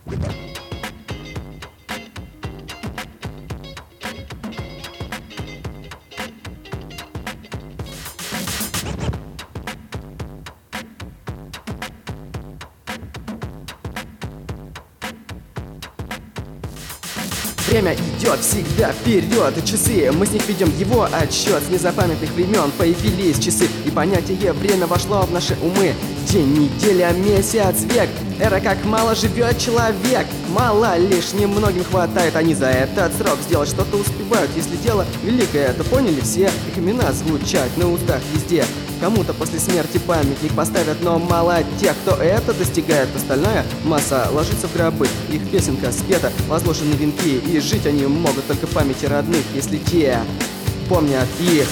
Время идет всегда вперед, часы, мы с них ведем его отсчет. С незапамятных времен появились часы, и понятие время вошло в наши умы. День, неделя, месяц, век, эра как мало живет человек. Мало лишь немногим хватает, они за этот срок сделать что-то успевают. Если дело великое, то поняли все, их имена звучат на устах везде. Кому-то после смерти памятник поставят, но мало тех, кто это достигает. Остальная масса ложится в гробы, их песенка спета, возложены венки, и жить они могут только в памяти родных, если те помнят их.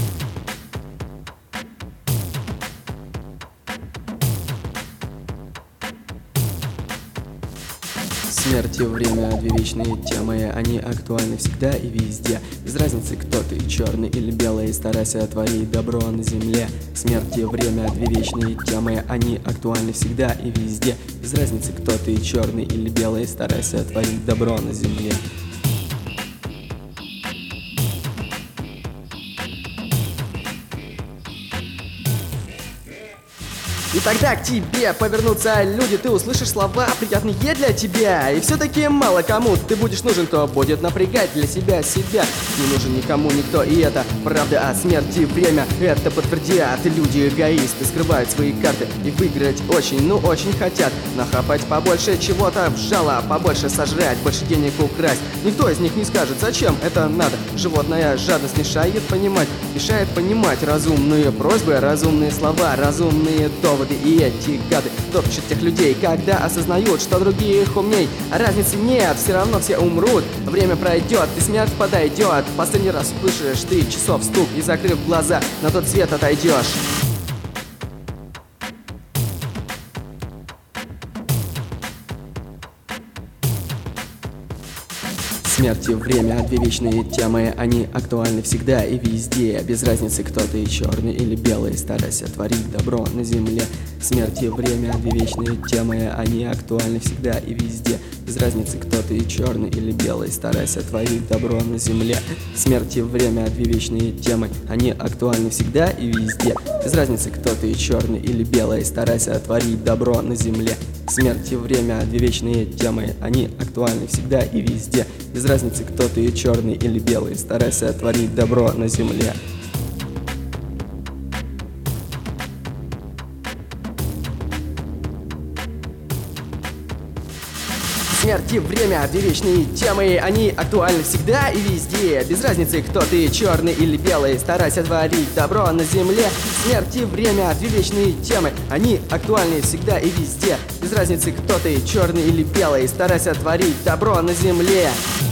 Смерть и время — две вечные темы, они актуальны всегда и везде. Без разницы, кто ты, черный или белый, старайся творить добро на земле. Смерть и время — две вечные темы, они актуальны всегда и везде. Без разницы, кто ты, черный или белый, старайся творить добро на земле. И тогда к тебе повернутся люди, ты услышишь слова, приятные для тебя. И все-таки мало кому ты будешь нужен, кто будет напрягать для себя. Не нужен никому никто, и это правда о смерти. Время это подтвердят. Люди эгоисты скрывают свои карты и выиграть очень, ну очень хотят. Нахапать побольше чего-то в жало, побольше сожрать, больше денег украсть. Никто из них не скажет, зачем это надо. Животная жадность мешает понимать разумные просьбы, разумные слова, разумные доводы. И эти гады топчут тех людей, когда осознают, что другие их умней. А разницы нет, все равно все умрут. Время пройдет, и смерть подойдет. Последний раз услышишь ты часов стук, и, закрыв глаза, на тот свет отойдешь. Смерть и время — две вечные темы, они актуальны всегда и везде. Без разницы, кто ты, черный или белый, старайся творить добро на земле. Смерть и время — две вечные темы, они актуальны всегда и везде. Без разницы, кто ты, черный или белый, старайся творить добро на земле. Смерть и время — две вечные темы, они актуальны всегда и везде. Без разницы, кто ты, черный или белый, старайся творить добро на земле. Смерть и время — две вечные темы, они актуальны всегда и везде. Без разницы, кто ты, черный или белый, старайся творить добро на земле. Смерть и время — две вечные темы, они актуальны всегда и везде. Без разницы, кто ты, черный или белый, старайся творить добро на земле. Смерть и время — две вечные темы, они актуальны всегда и везде. Без разницы, кто ты, черный или белый, старайся творить добро на земле.